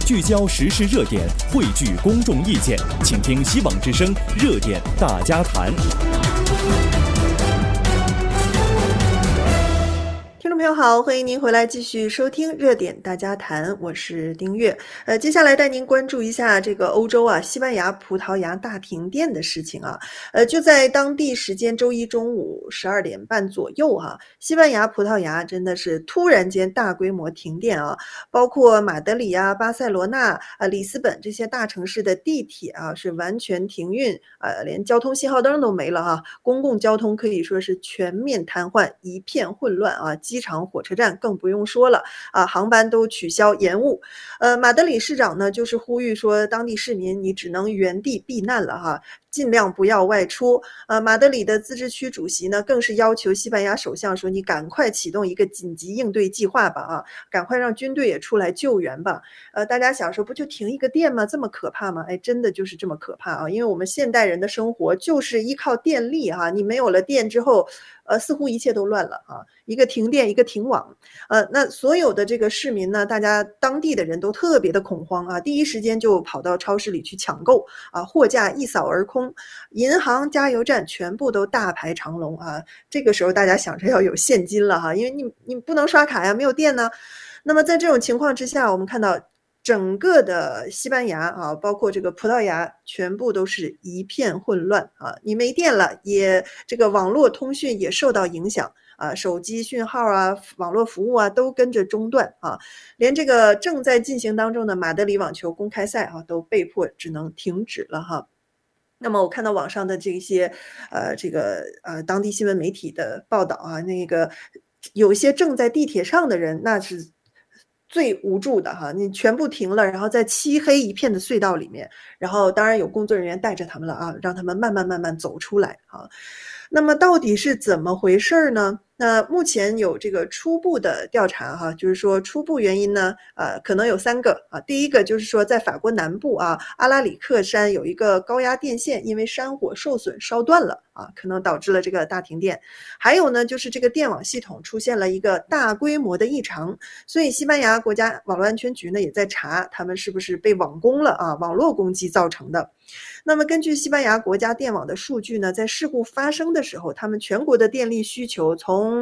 聚焦时事热点，汇聚公众意见，请听希望之声热点大家谈。 听众朋友好，欢迎您回来继续收听热点大家谈，我是丁月。接下来带您关注一下这个欧洲西班牙、葡萄牙大停电的事情就在当地时间周一中午12点半左右西班牙、葡萄牙真的是突然间大规模停电包括马德里巴塞罗那里斯本这些大城市的地铁是完全停运连交通信号灯都没了公共交通可以说是全面瘫痪，一片混乱机场、火车站更不用说了航班都取消延误。马德里市长呢就是呼吁说，当地市民你只能原地避难了尽量不要外出。马德里的自治区主席呢更是要求西班牙首相说，你赶快启动一个紧急应对计划吧赶快让军队也出来救援吧。大家想说不就停一个电吗？这么可怕吗？真的就是这么可怕因为我们现代人的生活就是依靠电力你没有了电之后似乎一切都乱了一个停电一个停网那所有的这个市民呢，大家当地的人都特别的恐慌第一时间就跑到超市里去抢购货架一扫而空，银行、加油站全部都大排长龙这个时候大家想着要有现金了因为你不能刷卡没有电呢。那么在这种情况之下，我们看到整个的西班牙包括这个葡萄牙全部都是一片混乱你没电了，也这个网络通讯也受到影响手机讯号网络服务都跟着中断连这个正在进行当中的马德里网球公开赛都被迫只能停止了那么我看到网上的这些当地新闻媒体的报道那个有些正在地铁上的人那是最无助的你全部停了，然后在漆黑一片的隧道里面，然后当然有工作人员带着他们了让他们慢慢走出来那么到底是怎么回事呢？那目前有这个初步的调查就是说初步原因呢可能有3个第一个就是说在法国南部阿拉里克山有一个高压电线因为山火受损烧断了可能导致了这个大停电。还有呢就是这个电网系统出现了一个大规模的异常，所以西班牙国家网络安全局呢也在查他们是不是被网攻了网络攻击造成的。那么根据西班牙国家电网的数据呢，在事故发生的时候，他们全国的电力需求从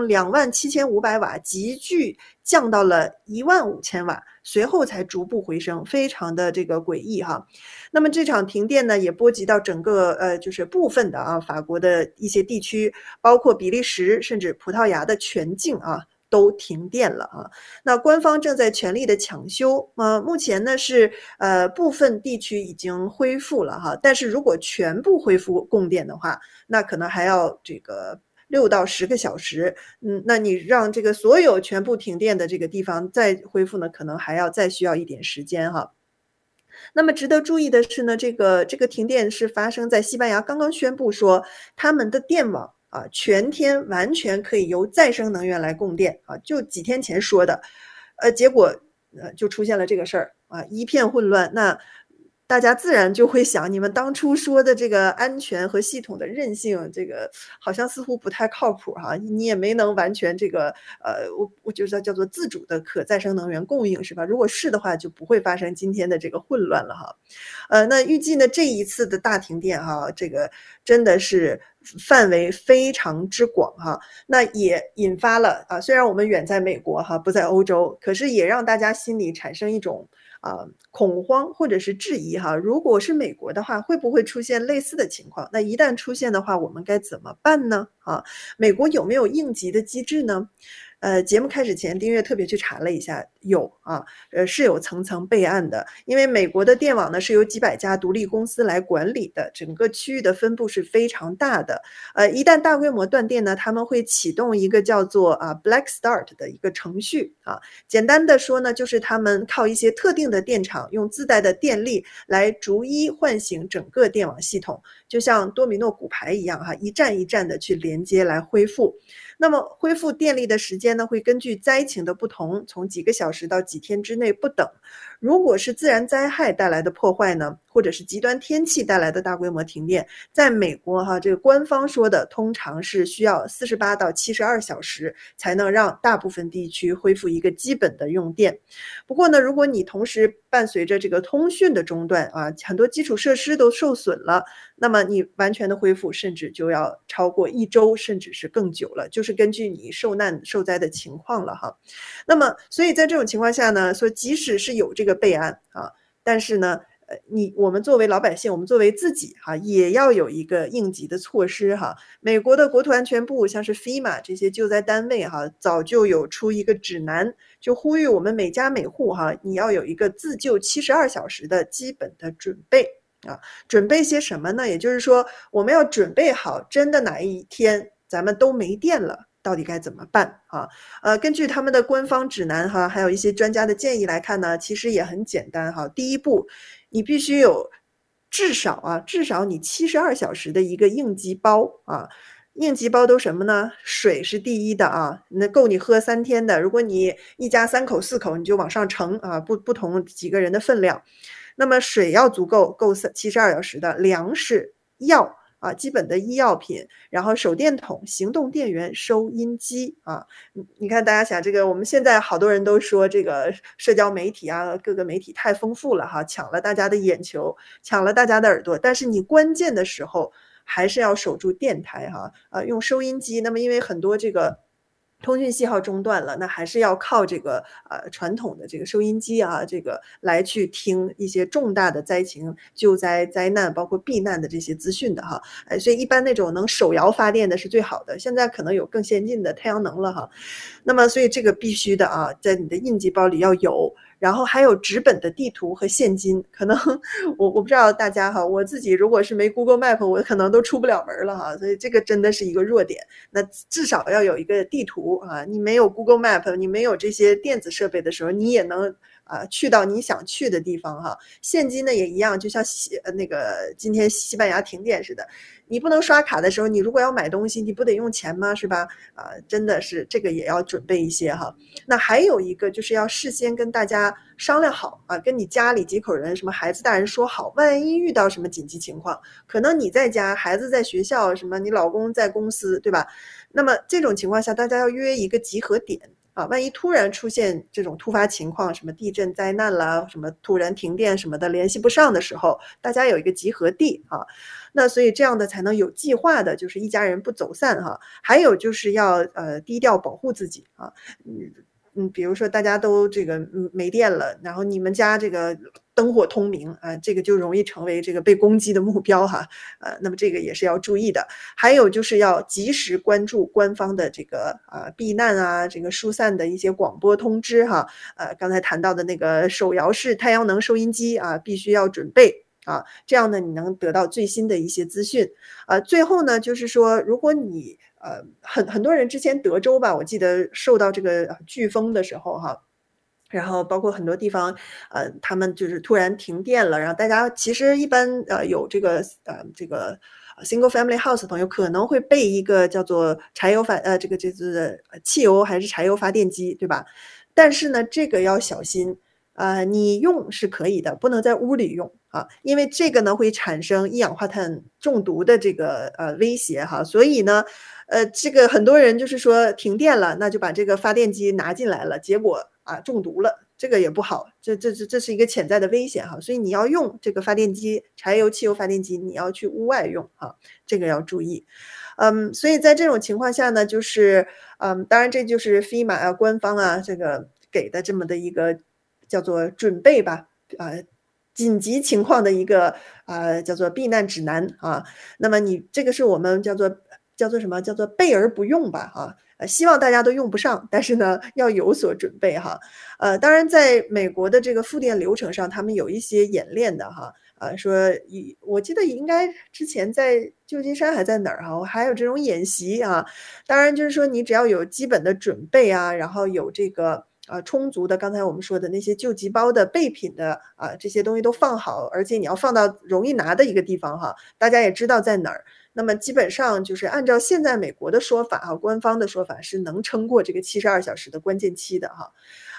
27500瓦急剧降到了15000瓦，随后才逐步回升，非常的这个诡异那么这场停电呢也波及到整个就是部分的法国的一些地区，包括比利时甚至葡萄牙的全境都停电了那官方正在全力的抢修目前呢是部分地区已经恢复了但是如果全部恢复供电的话，那可能还要这个6到10个小时那你让这个所有全部停电的这个地方再恢复呢，可能还要再需要一点时间那么值得注意的是呢，这个停电是发生在西班牙刚刚宣布说他们的电网全天完全可以由再生能源来供电就几天前说的结果就出现了这个事儿一片混乱。那大家自然就会想，你们当初说的这个安全和系统的韧性，这个好像似乎不太靠谱你也没能完全这个我觉得叫做自主的可再生能源供应是吧？如果是的话，就不会发生今天的这个混乱了那预计呢这一次的大停电这个真的是范围非常之广那也引发了虽然我们远在美国不在欧洲，可是也让大家心里产生一种恐慌或者是质疑如果是美国的话，会不会出现类似的情况？那一旦出现的话，我们该怎么办呢美国有没有应急的机制呢？节目开始前，丁月特别去查了一下，有是有层层备案的。因为美国的电网呢是由几百家独立公司来管理的，整个区域的分布是非常大的。一旦大规模断电呢，他们会启动一个叫做Black Start 的一个程序简单的说呢，就是他们靠一些特定的电厂用自带的电力来逐一唤醒整个电网系统，就像多米诺骨牌一样一站一站的去连接来恢复。那么恢复电力的时间呢，会根据灾情的不同，从几个小时到几天之内不等。 如果是自然灾害带来的破坏呢，或者是极端天气带来的大规模停电，在美国这个官方说的通常是需要48到72小时才能让大部分地区恢复一个基本的用电。不过呢，如果你同时伴随着这个通讯的中断很多基础设施都受损了，那么你完全的恢复甚至就要超过1周，甚至是更久了，就是根据你受难受灾的情况了哈。那么所以在这种情况下呢，说即使是有这个备案但是呢我们作为老百姓，我们作为自己也要有一个应急的措施美国的国土安全部像是 FEMA 这些救灾单位早就有出一个指南，就呼吁我们每家每户你要有一个自救72小时的基本的准备准备些什么呢？也就是说我们要准备好真的哪一天咱们都没电了，到底该怎么办根据他们的官方指南还有一些专家的建议来看呢，其实也很简单第一步，你必须有至少你72小时的一个应急包应急包都什么呢？水是第一的那够你喝3天的。如果你一家3口4口，你就往上乘不同几个人的分量。那么水要足够72小时的，粮食、药基本的医药品，然后手电筒、行动电源、收音机你看大家想这个，我们现在好多人都说这个社交媒体各个媒体太丰富了抢了大家的眼球，抢了大家的耳朵，但是你关键的时候还是要守住电台用收音机。那么因为很多这个通讯信号中断了，那还是要靠这个传统的这个收音机这个来去听一些重大的灾情、救灾、灾难，包括避难的这些资讯的所以一般那种能手摇发电的是最好的，现在可能有更先进的太阳能了那么所以这个必须的在你的应急包里要有。然后还有纸本的地图和现金，可能我不知道大家我自己如果是没 Google Map， 我可能都出不了门了所以这个真的是一个弱点。那至少要有一个地图你没有 Google Map， 你没有这些电子设备的时候，你也能去到你想去的地方现金呢也一样，就像今天西班牙停电似的，你不能刷卡的时候，你如果要买东西，你不得用钱吗？是吧？真的是这个也要准备一些那还有一个就是要事先跟大家商量好跟你家里几口人，什么孩子大人说好，万一遇到什么紧急情况，可能你在家，孩子在学校，什么你老公在公司，对吧？那么这种情况下，大家要约一个集合点万一突然出现这种突发情况，什么地震灾难啦，什么突然停电什么的，联系不上的时候，大家有一个集合地那所以这样的才能有计划的，就是一家人不走散还有就是要低调保护自己比如说大家都这个没电了，然后你们家这个灯火通明这个就容易成为这个被攻击的目标那么这个也是要注意的。还有就是要及时关注官方的这个避难这个疏散的一些广播通知刚才谈到的那个手摇式太阳能收音机必须要准备这样呢你能得到最新的一些资讯最后呢就是说，如果你很多人之前德州吧，我记得受到这个飓风的时候然后包括很多地方他们就是突然停电了，然后大家其实一般有这个single family house 的朋友可能会备一个叫做柴油这个就是汽油还是柴油发电机，对吧？但是呢这个要小心你用是可以的，不能在屋里用因为这个呢会产生一氧化碳中毒的这个威胁所以呢这个很多人就是说停电了，那就把这个发电机拿进来了，结果中毒了，这个也不好，这是一个潜在的危险所以你要用这个发电机，柴油汽油发电机，你要去屋外用这个要注意。所以在这种情况下呢，就是当然这就是 FEMA 官方这个给的这么的一个叫做准备吧紧急情况的一个叫做避难指南那么你这个是我们叫做什么？叫做备而不用吧希望大家都用不上，但是呢要有所准备当然在美国的这个复电流程上，他们有一些演练的说我记得应该之前在旧金山还在哪儿还有这种演习当然就是说你只要有基本的准备然后有这个充足的刚才我们说的那些救急包的备品的这些东西都放好，而且你要放到容易拿的一个地方大家也知道在哪儿。那么基本上就是按照现在美国的说法官方的说法是能撑过这个72小时的关键期的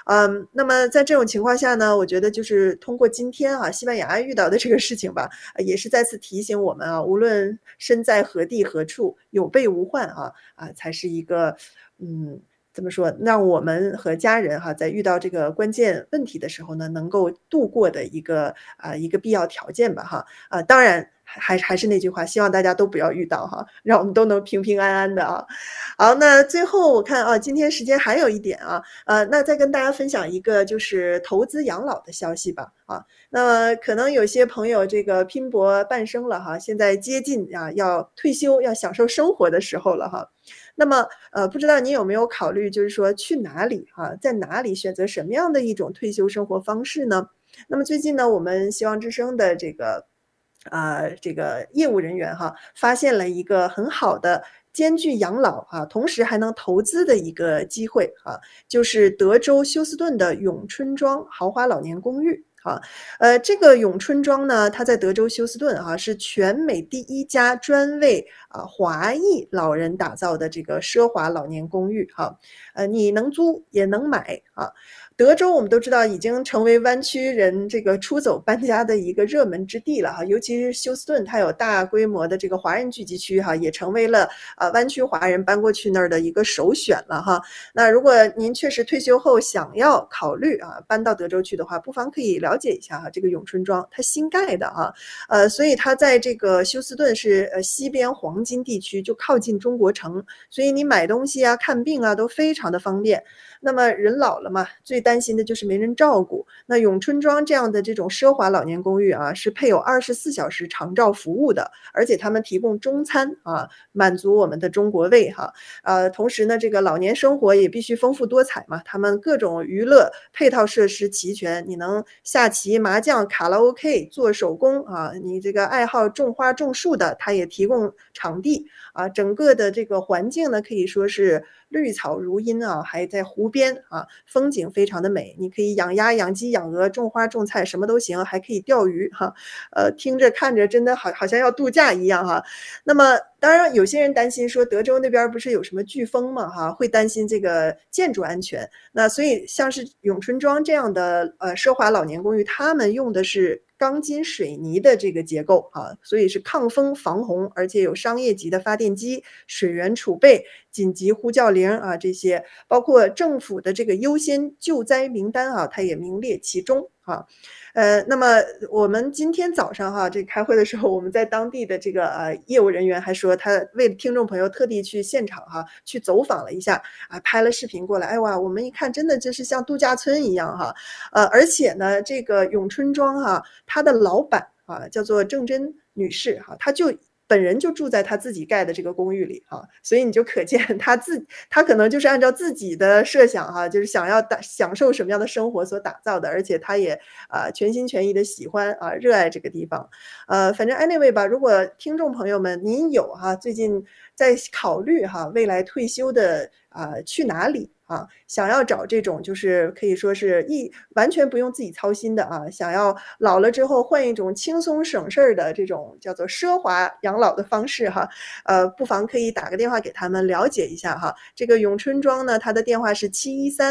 那么在这种情况下呢，我觉得就是通过今天西班牙遇到的这个事情吧，也是再次提醒我们无论身在何地何处，有备无患才是一个怎么说，让我们和家人在遇到这个关键问题的时候呢，能够度过的一个必要条件吧当然还是那句话，希望大家都不要遇到让我们都能平平安安的好，那最后我看今天时间还有一点那再跟大家分享一个就是投资养老的消息吧那么可能有些朋友这个拼搏半生了现在接近要退休要享受生活的时候了那么不知道你有没有考虑就是说去哪里在哪里选择什么样的一种退休生活方式呢？那么最近呢，我们希望之声的这个业务人员发现了一个很好的兼具养老同时还能投资的一个机会就是德州休斯顿的永春庄豪华老年公寓这个永春庄呢，它在德州休斯顿是全美第一家专为华裔老人打造的这个奢华老年公寓你能租也能买德州我们都知道已经成为湾区人这个出走搬家的一个热门之地了尤其是休斯顿，它有大规模的这个华人聚集区也成为了湾区华人搬过去那儿的一个首选了那如果您确实退休后想要考虑搬到德州去的话，不妨可以了解一下这个永春庄，它新盖的所以它在这个休斯顿是西边黄金地区，就靠近中国城，所以你买东西看病都非常的方便。那么人老了嘛，最担心的就是没人照顾。那永春庄这样的这种奢华老年公寓是配有24小时长照服务的，而且他们提供中餐满足我们的中国胃同时呢，这个老年生活也必须丰富多彩嘛，他们各种娱乐配套设施齐全，你能下棋、麻将、卡拉 OK、做手工你这个爱好种花种树的，它也提供场地整个的这个环境呢，可以说是绿草如茵还在湖边风景非常的美，你可以养鸭、养鸡、养鹅、种花、种菜，什么都行，还可以钓鱼听着看着真的好像要度假一样那么当然有些人担心说德州那边不是有什么飓风嘛会担心这个建筑安全，那所以像是永春庄这样的奢华老年公寓，他们用的是钢筋水泥的这个结构所以是抗风防洪，而且有商业级的发电机、水源储备、紧急呼叫铃这些包括政府的这个优先救灾名单它也名列其中那么我们今天早上这开会的时候，我们在当地的这个业务人员还说，他为听众朋友特地去现场去走访了一下拍了视频过来，哎哇，我们一看真的就是像度假村一样而且呢，这个永春庄他的老板叫做郑珍女士她就本人就住在他自己盖的这个公寓里所以你就可见他可能就是按照自己的设想就是想要享受什么样的生活所打造的，而且他也全心全意的喜欢热爱这个地方反正 anyway 吧，如果听众朋友们您有最近在考虑未来退休的去哪里想要找这种就是可以说是完全不用自己操心的想要老了之后换一种轻松省事儿的这种叫做奢华养老的方式不妨可以打个电话给他们了解一下这个永春庄呢，它的电话是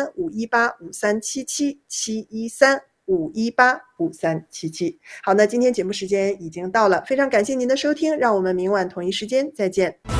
713-518-5377，713-518-5377。好，那今天节目时间已经到了，非常感谢您的收听，让我们明晚同一时间再见。